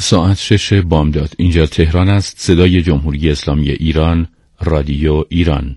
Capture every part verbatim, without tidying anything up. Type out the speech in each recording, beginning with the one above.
ساعت شش بامداد. اینجا تهران است. صدای جمهوری اسلامی ایران، رادیو ایران.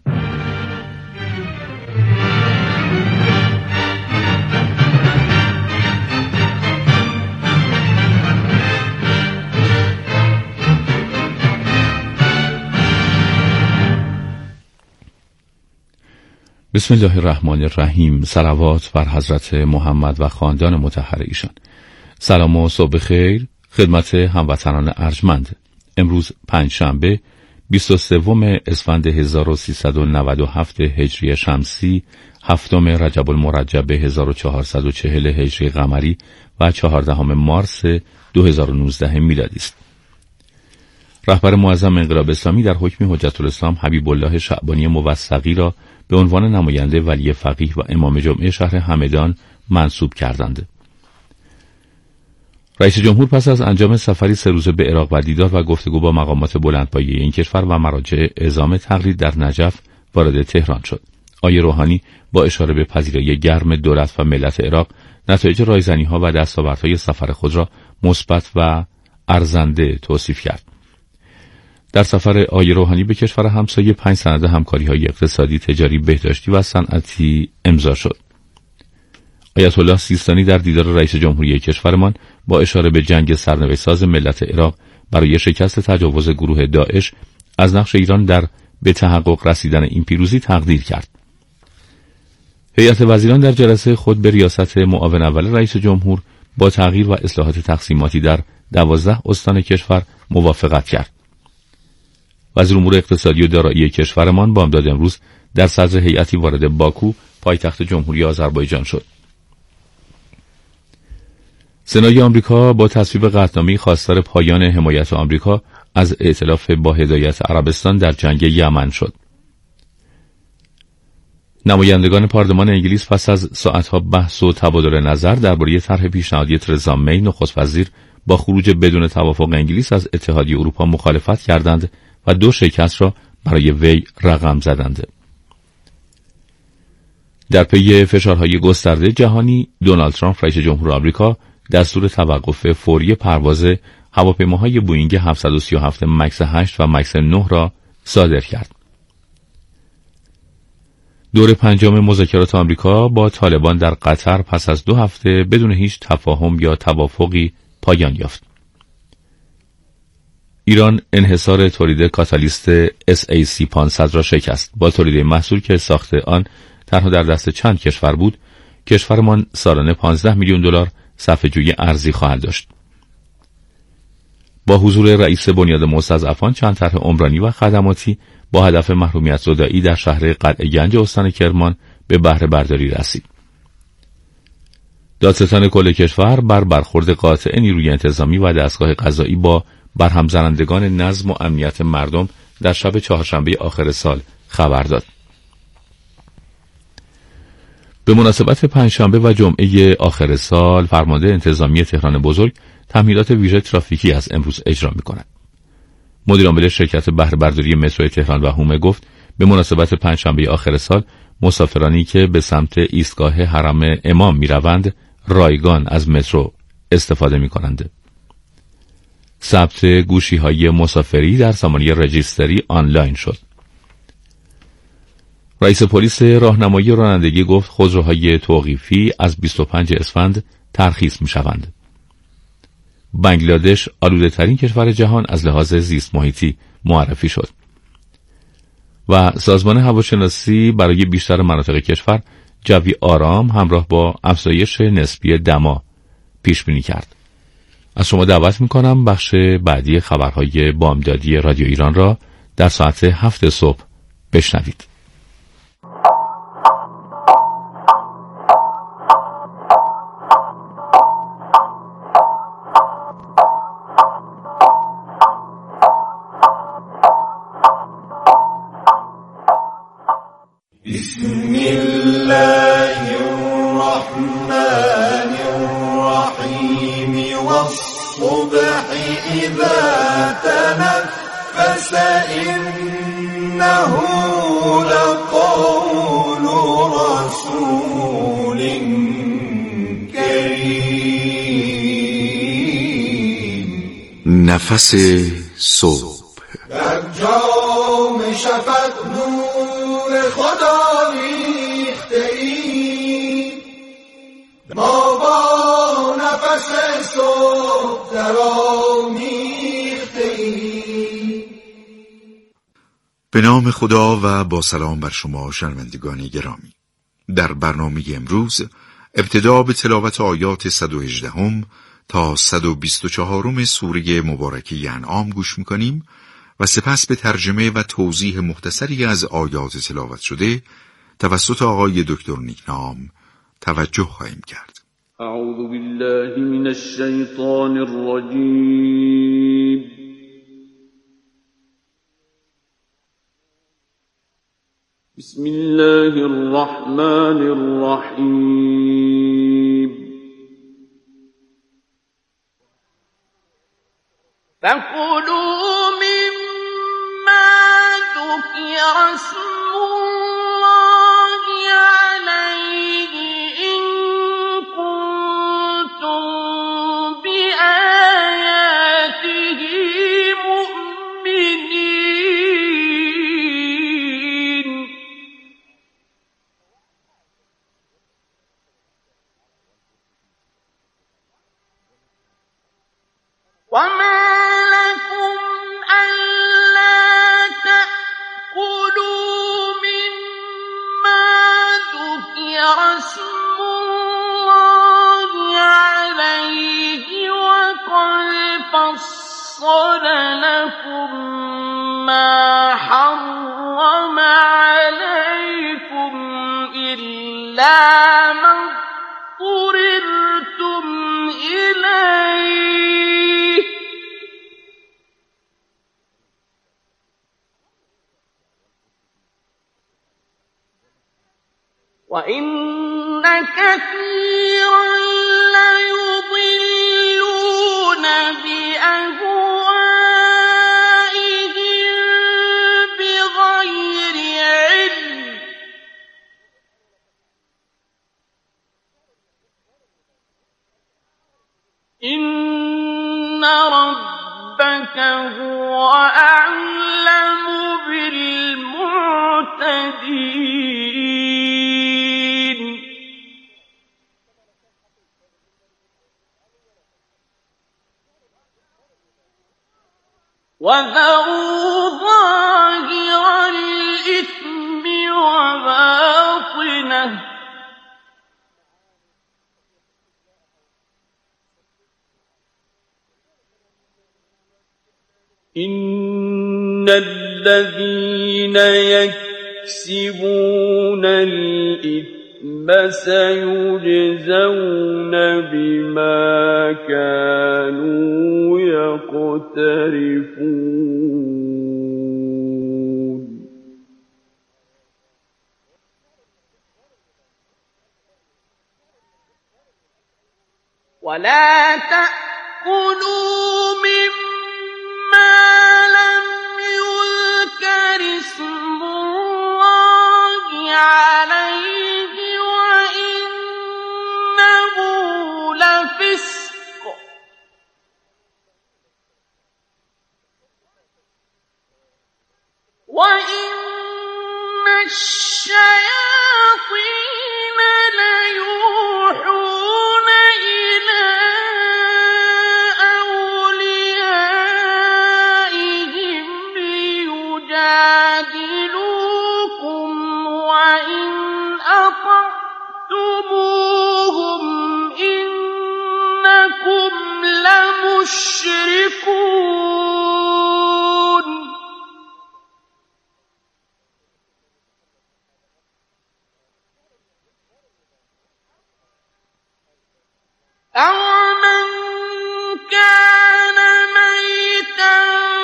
بسم الله الرحمن الرحیم. صلوات بر حضرت محمد و خاندان مطهر ایشان. سلام و صبح خیر خدمت هموطنان ارجمند. امروز پنجشنبه بیست و سوم اسفند هزار و سیصد و نود و هفت هجری شمسی، هفتم رجب المرجب هزار و چهارصد و چهل هجری قمری و چهاردهم مارس دو هزار و نوزده میلادی است. رهبر معظم انقلاب اسلامی در حکم حجت الاسلام حبیب الله شعبانی موثقی را به عنوان نماینده ولی فقیه و امام جمعه شهر همدان منصوب کردند. رئیس جمهور پس از انجام سفری سه روزه به عراق و دیدار و گفتگو با مقامات بلندپایه این کشور و مراجع اعزام تقلید در نجف وارد تهران شد. آقای روحانی با اشاره به پذیرایی گرم دولت و ملت عراق نتایج رایزنی‌ها و دستاوردهای سفر خود را مثبت و ارزنده توصیف کرد. در سفر آقای روحانی به کشور همسایه پنج سند همکاری‌های اقتصادی، تجاری، بهداشتی و صنعتی امضا شد. آیت الله سیستانی در دیدار رئیس جمهوری کشورمان با اشاره به جنگ سرنوشت‌ساز ملت عراق برای شکست تجاوز گروه داعش از نقش ایران در به تحقق رسیدن این پیروزی تقدیر کرد. هیئت وزیران در جلسه خود به ریاست معاون اول رئیس جمهور با تغییر و اصلاحات تقسیماتی در دوازده استان کشور موافقت کرد. وزیر امور اقتصادی و دارایی کشورمان بامداد امروز در صدر هیئتی وارد باکو، پایتخت جمهوری آذربایجان شد. سنای آمریکا با تصویب قطعنامه‌ای خواستار پایان حمایت آمریکا از ائتلاف با هدایت عربستان در جنگ یمن شد. نمایندگان پارلمان انگلیس پس از ساعتها بحث و تبادل نظر درباره طرح پیشنهادی ترزا می نخست وزیر با خروج بدون توافق انگلیس از اتحادیه اروپا مخالفت کردند و دو شکست را برای وی رقم زدند. در پی فشارهای گسترده جهانی، دونالد ترامپ رئیس جمهور آمریکا دستور توقف فوری پرواز هواپیماهای بوئینگ هفتصد و سی و هفت مکس هشت و مکس نه را صادر کرد. دور پنجم مذاکرات آمریکا با طالبان در قطر پس از دو هفته بدون هیچ تفاهم یا توافقی پایان یافت. ایران انحصار تولید کاتالیست اس ای سی پانصد را شکست. با تولید محصول که ساخت آن تنها در دست چند کشور بود، کشورمان سالانه پانزده میلیون دلار صرفه‌جویی ارزی خواهد داشت. با حضور رئیس بنیاد مستضعفان چند طرح عمرانی و خدماتی با هدف محرومیت زدایی در شهر قلعه گنج استان کرمان به بهره برداری رسید. دادستان کل کشور بر برخورد قاطع نیروی انتظامی و دستگاه قضایی با برهم زنندگان نظم و امنیت مردم در شب چهارشنبه آخر سال خبر داد. به مناسبت پنجشنبه و جمعه آخر سال، فرمانده انتظامی تهران بزرگ تمهیدات ویژه ترافیکی از امروز اجرا می‌کند. مدیر عامل شرکت بهره برداری مترو تهران و هومه گفت به مناسبت پنجشنبه آخر سال مسافرانی که به سمت ایستگاه حرم امام می‌روند رایگان از مترو استفاده می‌کنند. ثبت گوشی‌های مسافری در سامانه رجیستری آنلاین شد. رئیس پلیس راهنمایی رانندگی گفت خودروهای توقیفی از بیست و پنجم اسفند ترخیص می‌شوند. بنگلادش آلوده‌ترین کشور جهان از لحاظ زیست محیطی معرفی شد. و سازمان هواشناسی برای بیشتر مناطق کشور جوی آرام همراه با افزایش نسبی دما پیش بینی کرد. از شما دعوت می‌کنم بخش بعدی خبرهای بامدادی رادیو ایران را در ساعت هفت صبح بشنوید. بسم الله الرحمن الرحیم والصبح اذا تنفس انه لقول رسول کریم نفس صبح. در جام شفق نور خدا ریخته ای، ما با نفس صبح درآمیخته ای. به نام خدا و با سلام بر شما شنوندگان گرامی. در برنامه امروز ابتدا به تلاوت آیات صد و هجده هم تا صد و بیست و چهار سوره مبارکه انعام گوش می‌کنیم و سپس به ترجمه و توضیح مختصری از آیات تلاوت شده توسط آقای دکتر نیکنام توجه خواهیم کرد. اعوذ بالله من الشیطان الرجیم. بسم الله الرحمن الرحیم. فَكُلُوا مِمَّا ذُكِرَ اسْمُ اللَّهِ عَلَيْهِ إِن كُنتُم بِآيَاتِهِ مُؤْمِنِينَ. وَمَا فَصَّلَ لَكُم مَّا حَرَّمَ عَلَيْكُمْ إِلَّا مَا اضْطُرِرْتُمْ إِلَيْهِ ۗ وَإِنَّ كَثِيرًا لَّيُضِلُّونَ بِأَهْوَائِهِم بِغَيْرِ عِلْمٍ ۗ إِنَّ رَبَّكَ هُوَ أَعْلَمُ بِالْمُعْتَدِينَ. وَذَرُوا ظَاهِرَ الْإِثْمِ وَبَاطِنَهُ ۚ إِنَّ الَّذِينَ يَكْسِبُونَ الْإِثْمَ سَيُجْزَوْنَ بِمَا كَانُوا يَقْتَرِفُونَ. وَلَا تَأْكُلُوا مِمَّا لَمْ يُذْكَرِ اسْمُ اللَّهِ عَلَيْهِ وَإِنَّهُ لَفِسْقٌ ۗ وَإِنَّ الشَّيَاطِينَ لَيُوحُونَ إِلَىٰ أَوْلِيَائِهِمْ لِيُجَادِلُوكُمْ ۖ وَإِنْ أَطَعْتُمُوهُمْ إِنَّكُمْ لَمُشْرِكُونَ. أَوَمَنْ كَانَ مَيْتًا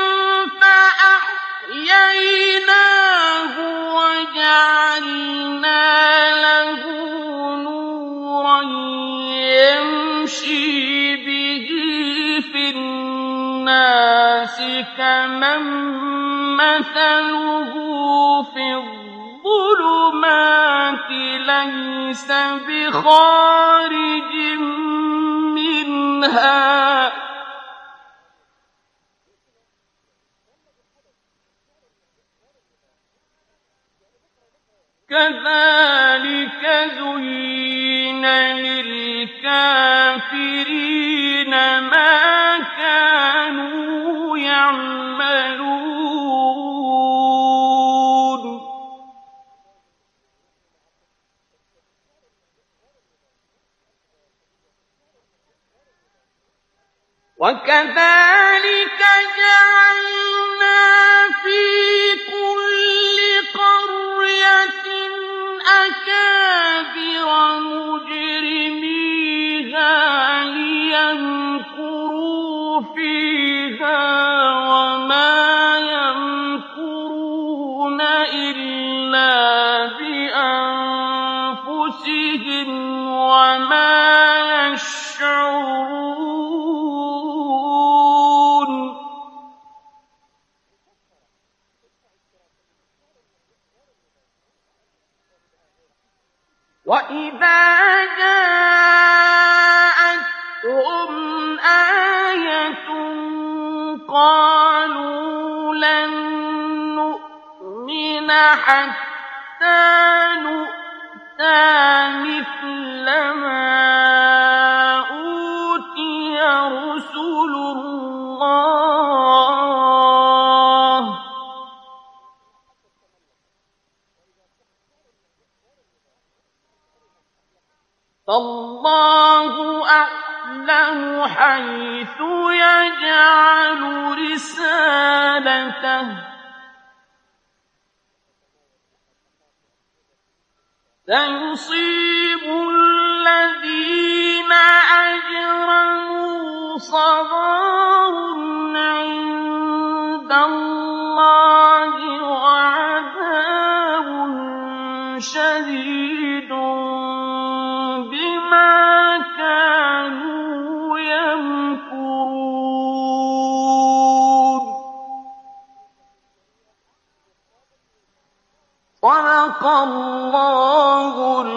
فَأَحْيَيْنَاهُ وَجَعَلْنَا لَهُ نُورًا يَمْشِي بِهِ فِي النَّاسِ كَمَن مَّثَلُهُ فِي الظُّلُمَاتِ لَيْسَ بِخَارِجٍ منها وكذلك جعلنا في كل قرية أكابر مجرميها ليمكروا فيها وما يمكرون إلا بأنفسهم وما يشعرون. وإذا جاءتهم آية قالوا لن نؤمن حتى نؤتى مثل ما أوتي رسل الله فالله أعلم حيث يجعل رسالته سيصيب الذين أجرموا صغار عند الله وعذاب شديد بما كانوا يمكرون. صدق الله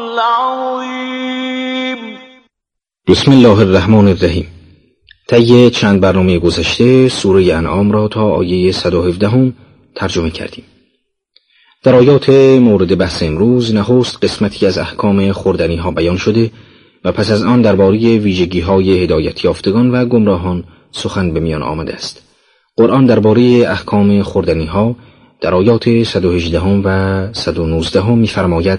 العظیم. بسم الله الرحمن الرحیم. طی چند برنامه گذشته سوره انعام را تا آیه صد و هفده هم ترجمه کردیم. در آیات مورد بحث امروز نخست قسمتی از احکام خوردنی ها بیان شده و پس از آن درباره ویژگی های هدایت یافتگان و گمراهان سخن به میان آمده است. قرآن درباره احکام خوردنی ها در آیات صد و هجده و صد و نوزده می‌فرماید: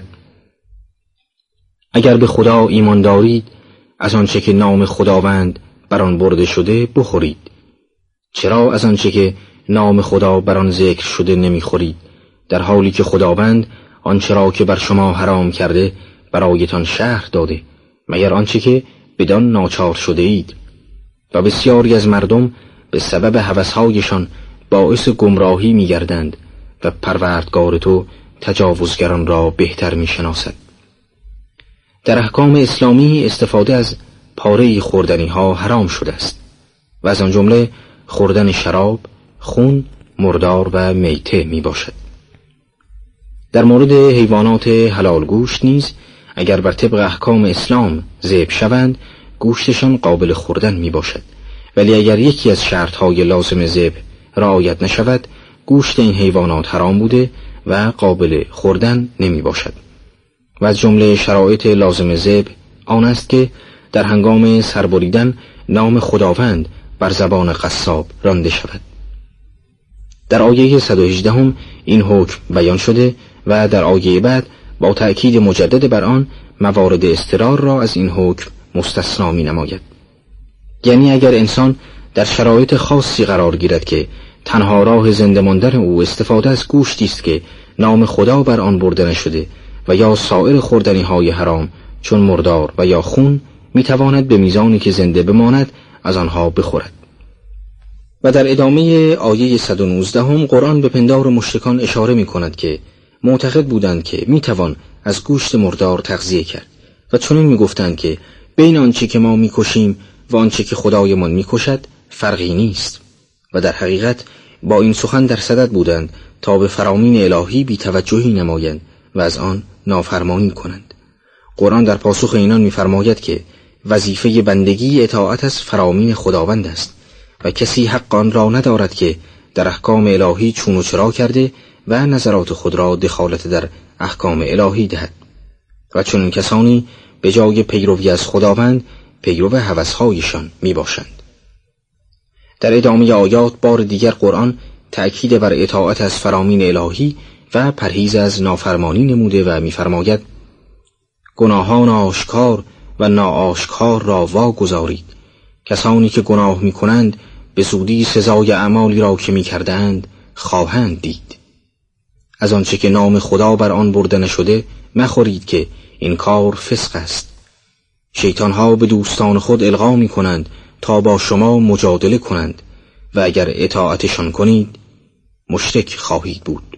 اگر به خدا ایمان دارید از آنچه که نام خداوند بر آن برده شده بخورید. چرا از آنچه که نام خدا بر آن ذکر شده نمیخورید، در حالی که خداوند آنچه را که بر شما حرام کرده برایتان شرح داده، مگر آنچه که بدان ناچار شده اید؟ و بسیاری از مردم به سبب هوس‌هایشان باعث گمراهی می‌گردند و پروردگار تو تجاوزگران را بهتر می‌شناسد. در احکام اسلامی استفاده از پاره خوردنی ها حرام شده است و از آن جمله خوردن شراب، خون، مردار و میته می باشد. در مورد حیوانات حلال گوشت نیز اگر بر طبق احکام اسلام ذبح شوند گوشتشان قابل خوردن می باشد، ولی اگر یکی از شرطهای لازم ذبح رعایت نشود گوشت این حیوانات حرام بوده و قابل خوردن نمی باشد. و از جمله شرایط لازم ذبح آن است که در هنگام سربریدن نام خداوند بر زبان قصاب رانده شود. در آیه صد و هجده هم این حکم بیان شده و در آیه بعد با تأکید مجدد بر آن موارد اضطرار را از این حکم مستثنا می نماید. یعنی اگر انسان در شرایط خاصی قرار گیرد که تنها راه زنده ماندن او استفاده از گوشتی است که نام خدا بر آن برده نشده و یا سایر خوردنی های حرام چون مردار و یا خون، میتواند به میزانی که زنده بماند از آنها بخورد. و در ادامه آیه صد و نوزده هم قرآن به پندار مشرکان اشاره می کند که معتقد بودند که میتوان از گوشت مردار تغذیه کرد و چنین می گفتند که بین آنچه که ما میکشیم و آنچه که خدایمان میکشد فرقی نیست و در حقیقت با این سخن در صدد بودند تا به فرامین الهی بی توجهی نمایند و از آن نافرمانی کنند. قرآن در پاسخ اینان می‌فرماید که وظیفه بندگی اطاعت از فرامین خداوند است و کسی حق آن را ندارد که در احکام الهی چون و چرا کرده و نظرات خود را دخالت در احکام الهی دهد و چون کسانی به جای پیروی از خداوند پیرو هوس‌هایشان میباشند. در ادامه آیات بار دیگر قرآن تأکید بر اطاعت از فرامین الهی و پرهیز از نافرمانی نموده و می‌فرماید گناهان آشکار و ناآشکار را واگذارید کسانی که گناه می کنند به زودی سزای اعمالی را که می کردند خواهند دید. از آنچه که نام خدا بر آن برده نشده مخورید که این کار فسق است. شیطانها به دوستان خود القا می کنند تا با شما مجادله کنند و اگر اطاعتشان کنید مشرک خواهید بود.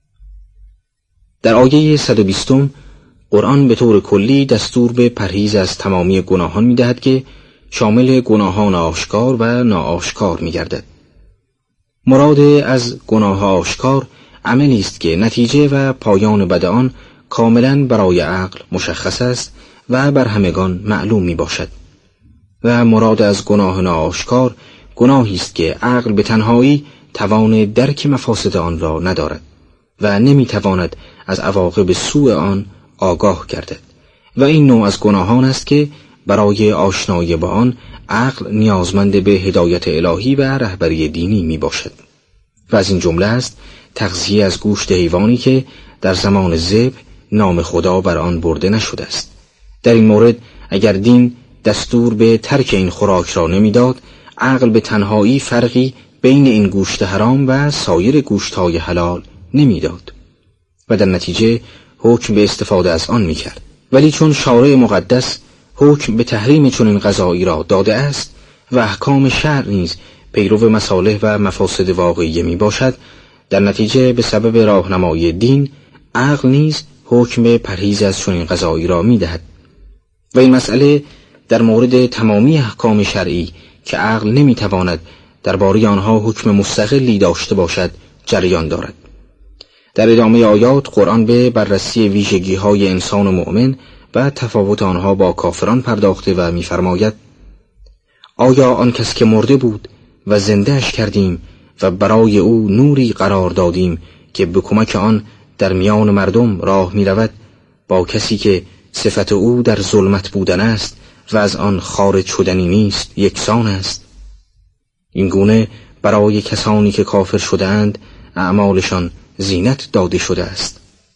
در آیه صد و بیست قرآن به طور کلی دستور به پرهیز از تمامی گناهان می دهد که شامل گناهان آشکار و ناآشکار می گردد. مراد از گناه آشکار عملی است که نتیجه و پایان بد آن کاملا برای عقل مشخص است و بر همگان معلوم می باشد. و مراد از گناه ناآشکار گناهی است که عقل به تنهایی توان درک مفاسد آن را ندارد و نمی تواند از عواقب سوء آن آگاه گردد. و این نوع از گناهان است که برای آشنایی با آن عقل نیازمند به هدایت الهی و رهبری دینی می باشد. و از این جمله است تغذیه از گوشت حیوانی که در زمان ذبح نام خدا بر آن برده نشده است. در این مورد اگر دین دستور به ترک این خوراک را نمیداد، عقل به تنهایی فرقی بین این گوشت حرام و سایر گوشت‌های حلال نمیداد و در نتیجه حکم به استفاده از آن میکرد. ولی چون شارع مقدس حکم به تحریم چنین غذایی را داده است و احکام شرع نیز پیرو مصالح و مفاسد واقعی می باشد، در نتیجه به سبب راهنمایی دین عقل نیز حکم به پرهیز از چنین غذایی را می دهد. و این مسئله در مورد تمامی احکام شرعی که عقل نمی تواند درباره آنها حکم مستقلی داشته باشد جریان دارد. در ادامه آیات قرآن به بررسی ویژگی های انسان مؤمن و تفاوت آنها با کافران پرداخته و می‌فرماید: آیا آن کس که مرده بود و زندهش کردیم و برای او نوری قرار دادیم که به کمک آن در میان مردم راه می‌رود، با کسی که صفت او در ظلمت بودن است و از آن خارج شدنی نیست یکسان است؟ این گونه برای کسانی که کافر شده‌اند اعمالشان زینت داده شده است.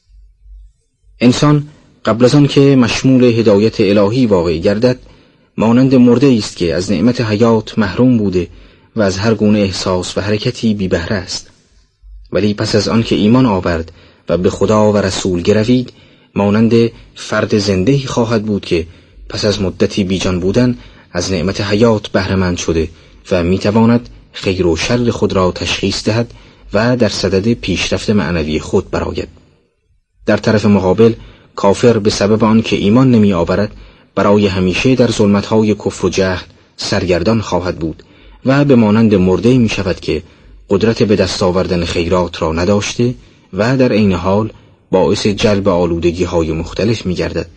انسان قبل از آن که مشمول هدایت الهی واقع گردد مانند مرده است که از نعمت حیات محروم بوده و از هر گونه احساس و حرکتی بی بهره است. ولی پس از آن که ایمان آورد و به خدا و رسول گروید مانند فرد زنده‌ای خواهد بود که پس از مدتی بیجان بودن از نعمت حیات بهره‌مند شده و میتواند خیر و شر خود را تشخیص دهد و در صدد پیشرفت معنوی خود برآید. در طرف مقابل کافر به سبب آن که ایمان نمی آورد برای همیشه در ظلمت‌های کفر و جهل سرگردان خواهد بود و به مانند مرده می شود که قدرت به دست آوردن خیرات را نداشته و در عین حال باعث جلب آلودگی‌های مختلف می گردد.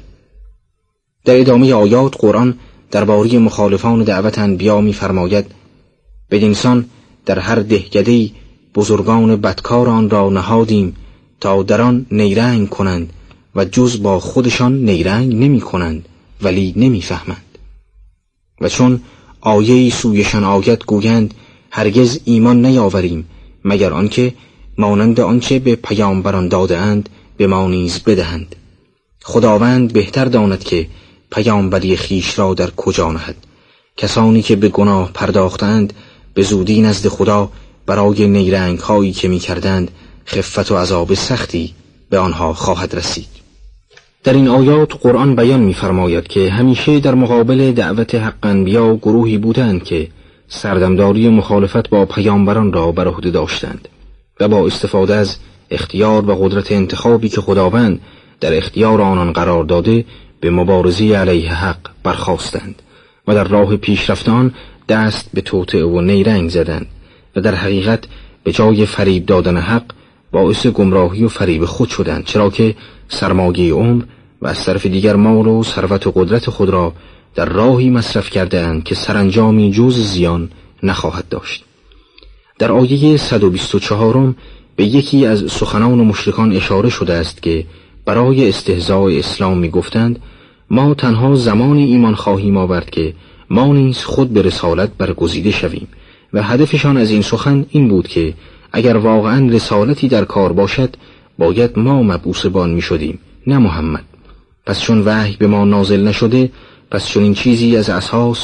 در ادامه آیات قرآن درباره مخالفان دعوت انبیا می فرماید: بدینسان در هر دهکده‌ای بزرگان بدکار آن را نهادیم تا در آن نیرنگ کنند و جز با خودشان نیرنگ نمی کنند ولی نمی فهمند. و چون آیه‌ای سویشان آید گویند هرگز ایمان نیاوریم مگر آنکه مانند آنچه به پیامبران داده اند به ما نیز بدهند. خداوند بهتر داند که پیامبری خیش را در کجا نهد. کسانی که به گناه پرداختند به زودی نزد خدا برای نیرنگ هایی که می کردند خفت و عذاب سختی به آنها خواهد رسید. در این آیات قرآن بیان می فرماید که همیشه در مقابل دعوت حق انبیا گروهی بودند که سردمداری مخالفت با پیامبران را بر عهده داشتند و با استفاده از اختیار و قدرت انتخابی که خداوند در اختیار آنان قرار داده به مبارزه علیه حق برخاستند و در راه پیشرفتان دست به توطئه و نیرنگ زدند و در حقیقت به جای فریب دادن حق باعث گمراهی و فریب خود شدند، چرا که سرمایه عمر و از طرف دیگر مال و ثروت و قدرت خود را در راهی مصرف کردند که سرانجامی جز زیان نخواهد داشت. در آیه صد و بیست و چهار به یکی از سخنان مشرکان اشاره شده است که برای استهزاء اسلام می گفتند ما تنها زمانی ایمان خواهیم آورد که ما نیز خود به رسالت برگزیده شویم و هدفشان از این سخن این بود که اگر واقعا رسالتی در کار باشد باید ما مبعوث بان می شدیم نه محمد. پس چون وحی به ما نازل نشده پس چون این چیزی از اساس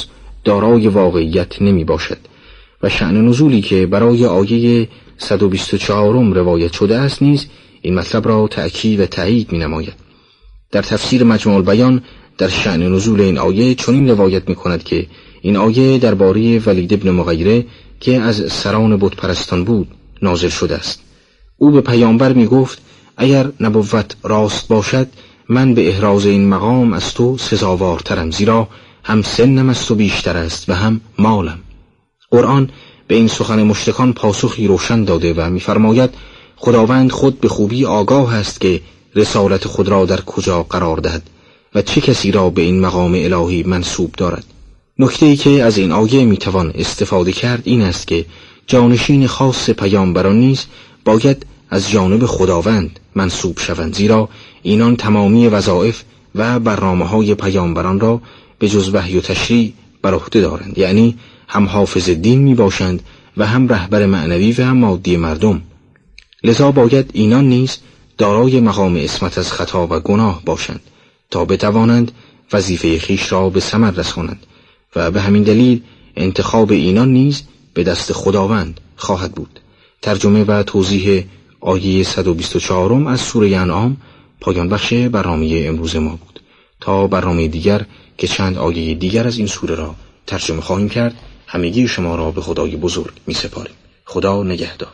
دارای واقعیت نمی باشد و شأن نزولی که برای آیه صد و بیست و چهار روایت شده است نیز این مطلب را تأکید و تایید می نماید. در تفسیر مجموع البیان در شأن نزول این آیه چنین روایت می کند که این آیه درباره ولید ابن مغیره که از سران بت پرستان بود نازل شده است. او به پیامبر می گفت اگر نبوت راست باشد من به احراز این مقام از تو سزاوارترم، زیرا هم سنم از تو بیشتر است و هم مالم. قرآن به این سخن مشرکان پاسخی روشن داده و می‌فرماید خداوند خود به خوبی آگاه است که رسالت خود را در کجا قرار دهد و چه کسی را به این مقام الهی منسوب دارد. نکته‌ای که از این آیه میتوان استفاده کرد این است که جانشین خاص پیامبران نیز باید از جانب خداوند منسوب شوند، زیرا اینان تمامی وظایف و برنامه‌های پیامبران را به جز وحی و تشریع بر عهده دارند، یعنی هم حافظ دین می باشند و هم رهبر معنوی و هم مادی مردم. لذا باید اینان نیز دارای مقام عصمت از خطا و گناه باشند تا بتوانند وظیفه خویش را به ثمر رسانند و به همین دلیل انتخاب اینان نیز به دست خداوند خواهد بود. ترجمه و توضیح آیه صد و بیست و چهار از سوره انعام پایان بخش برنامه امروز ما بود. تا برنامه دیگر که چند آیه دیگر از این سوره را ترجمه خواهیم کرد، همگی شما را به خدای بزرگ می سپاریم. خدا نگهدار.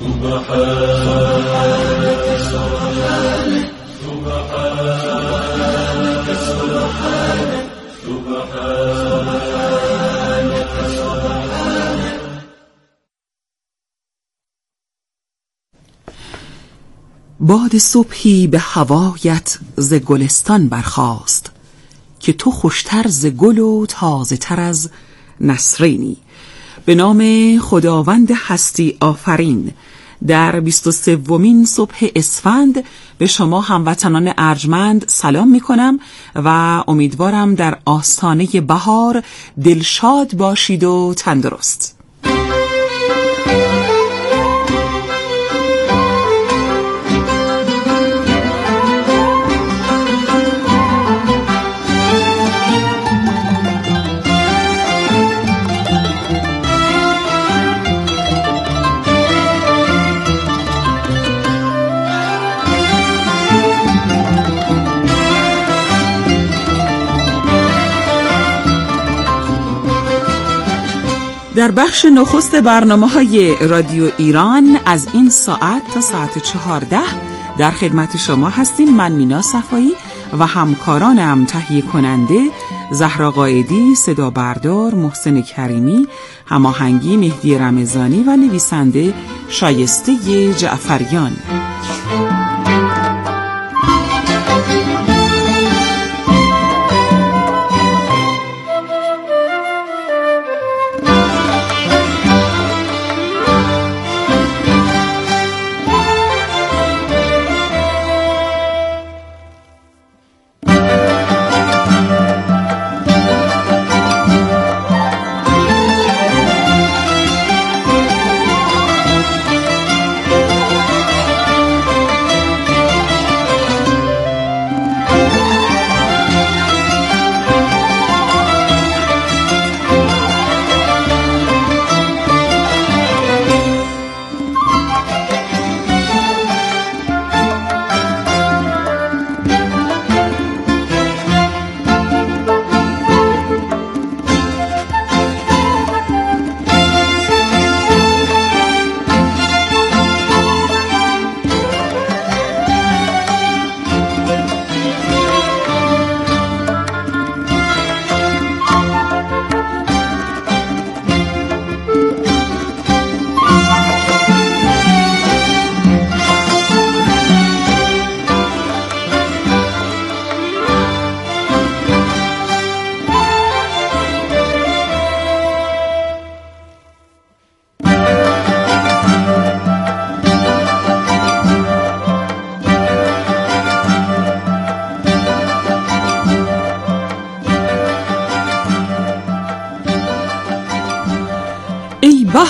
باد صبحی به هوایت ز گلستان برخاست که تو خوشتر ز گل و تازه تر از نسرینی. به نام خداوند هستی آفرین. در بیست و سومین صبح اسفند به شما هموطنان ارجمند سلام می کنم و امیدوارم در آستانه بهار دلشاد باشید و تندرست. در بخش نخست برنامه‌های رادیو ایران از این ساعت تا ساعت چهارده در خدمت شما هستیم. من مینا صفایی و همکارانم تهیه کننده زهرا قائدی، صدا بردار محسن کریمی، هماهنگی مهدی رمضانی و نویسنده شایسته جعفریان.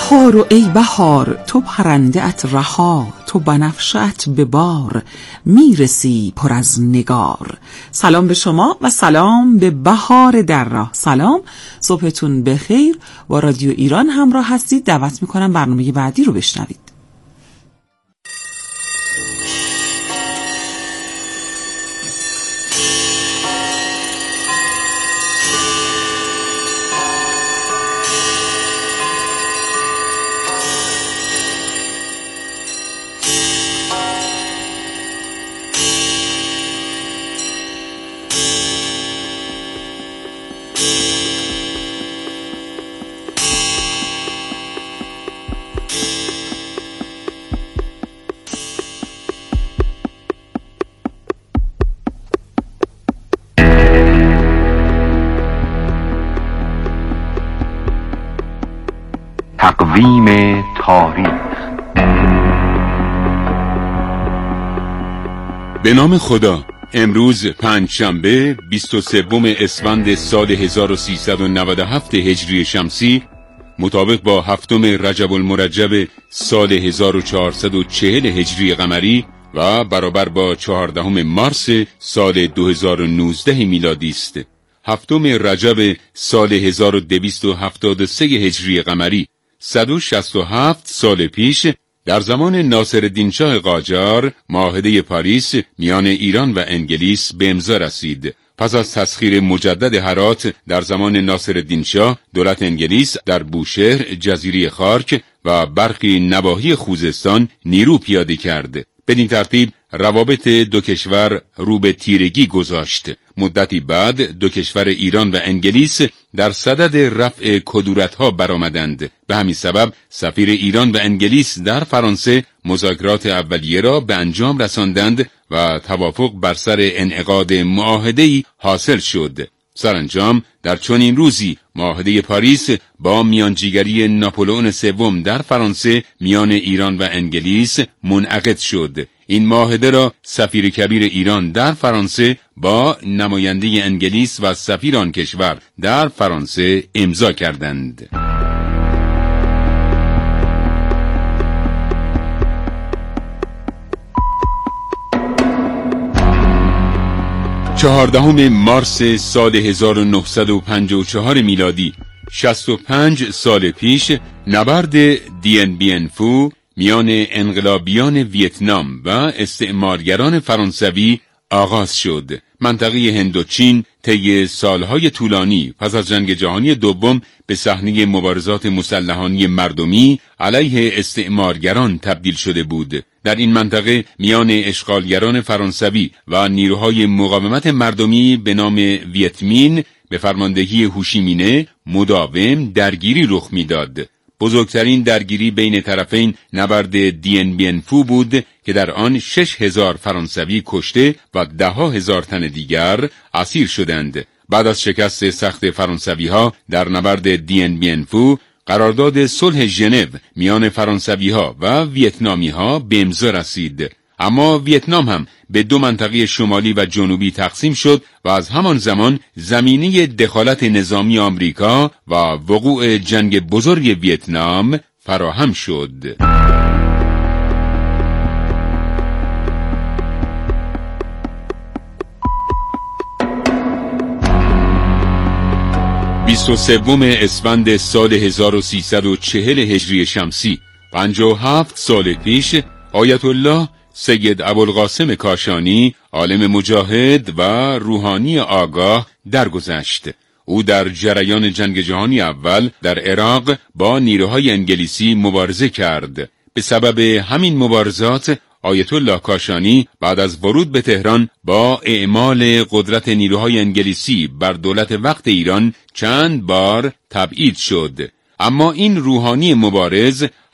بهار و ای بهار، تو پرنده ات رها، تو بنفشت به بار، میرسی پر از نگار. سلام به شما و سلام به بهار در راه. سلام، صبحتون بخیر. با رادیو ایران همراه هستید. دعوت میکنم برنامه بعدی رو بشنوید. تقویم تاریخ. به نام خدا. امروز پنجشنبه بیست و سوم اسفند سال هزار و سیصد و نود و هفت هجری شمسی، مطابق با هفتم رجب المرجب سال هزار و چهارصد و چهل هجری قمری و برابر با چهاردهم مارس سال دو هزار و نوزده میلادی است. هفتم رجب سال هزار و دویست و هفتاد و سه هجری قمری، صد و شصت و هفت سال پیش، در زمان ناصرالدین شاه قاجار، معاهده پاریس میان ایران و انگلیس به امضا رسید. پس از تسخیر مجدد هرات در زمان ناصرالدین شاه، دولت انگلیس در بوشهر، جزیره خارک و برخی نواحی خوزستان نیرو پیاده کرد. بدین ترتیب روابط دو کشور رو به تیرگی گذاشت. مدتی بعد دو کشور ایران و انگلیس در صدد رفع کدورت‌ها برآمدند. به همین سبب سفیر ایران و انگلیس در فرانسه مذاکرات اولیه را به انجام رساندند و توافق بر سر انعقاد معاهده‌ای حاصل شد. سرانجام در چنین روزی معاهده پاریس با میانجیگری ناپلئون سوم در فرانسه میان ایران و انگلیس منعقد شد. این معاهده را سفیر کبیر ایران در فرانسه با نماینده انگلیس و سفیر آن کشور در فرانسه امضا کردند. چهاردهم مارس سال هزار و نهصد و پنجاه و چهار میلادی، شصت و پنج سال پیش، نبرد دین بین فو میان انقلابیان ویتنام و استعمارگران فرانسوی آغاز شد. منطقه هندوچین طی سالهای طولانی پس از جنگ جهانی دوم به صحنه مبارزات مسلحانه مردمی علیه استعمارگران تبدیل شده بود. در این منطقه میان اشغالگران فرانسوی و نیروهای مقاومت مردمی به نام ویتمین به فرماندهی هوشیمینه مداوم درگیری رخ میداد. بزرگترین درگیری بین طرفین نبرد دین بین فو بود که در آن شش هزار فرانسوی کشته و ده ها هزار تن دیگر اسیر شدند. بعد از شکست سخت فرانسوی ها در نبرد دین بین فو، قرارداد صلح ژنو میان فرانسوی ها و ویتنامی ها به امضا رسید. اما ویتنام هم به دو منطقه شمالی و جنوبی تقسیم شد و از همان زمان زمینه دخالت نظامی آمریکا و وقوع جنگ بزرگ ویتنام فراهم شد. بیست و سوم اسفند سال هزار و سیصد و چهل هجری شمسی، پنجاه و هفت سال پیش، آیت الله سید ابوالقاسم کاشانی، عالم مجاهد و روحانی آگاه درگذشت. او در جریان جنگ جهانی اول در عراق با نیروهای انگلیسی مبارزه کرد. به سبب همین مبارزات آیت الله کاشانی بعد از ورود به تهران با اعمال قدرت نیروهای انگلیسی بر دولت وقت ایران چند بار تبعید شد. اما این روحانی مبارز